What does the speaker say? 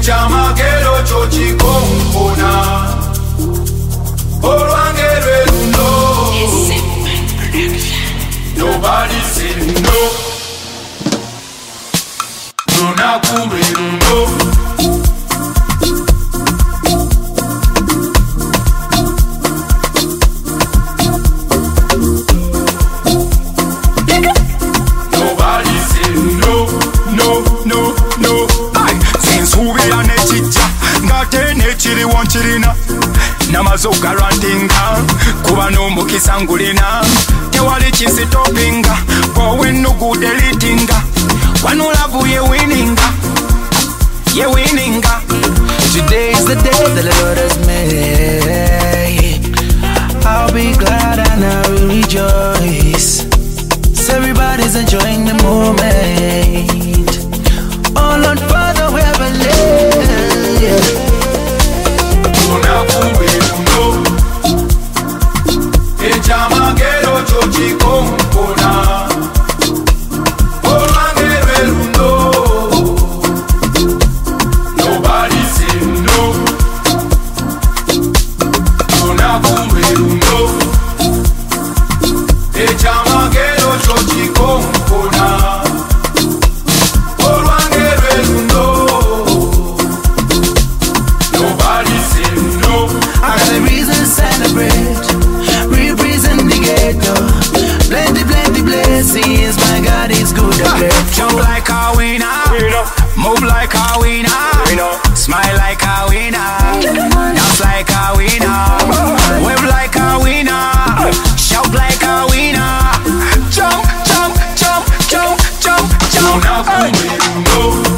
Echamagero chochikompona Olwangere luno Nobody said no Luna kumbe luno Chirina namazoka randinga kuba n'omukisa ngulina tewali kisitopinga kowe nugu deletinga wano love ye winninga Today is the day that the Lord has made. I'll be glad and I will rejoice. So everybody's enjoying the moment. Oh Lord Father, wherever live. Echamagero chochikompona Olwangere luno Nobody said no Luna kumbe luno Echamagero chochikompona Olwangere luno Nobody said no I got a reason to celebrate. Plenty blessings, my God is good at it. Jump like a winner, move like a winner, smile like a winner, dance like a winner, wave like a winner, shout like a winner. Jump, jump, jump, jump, jump, jump.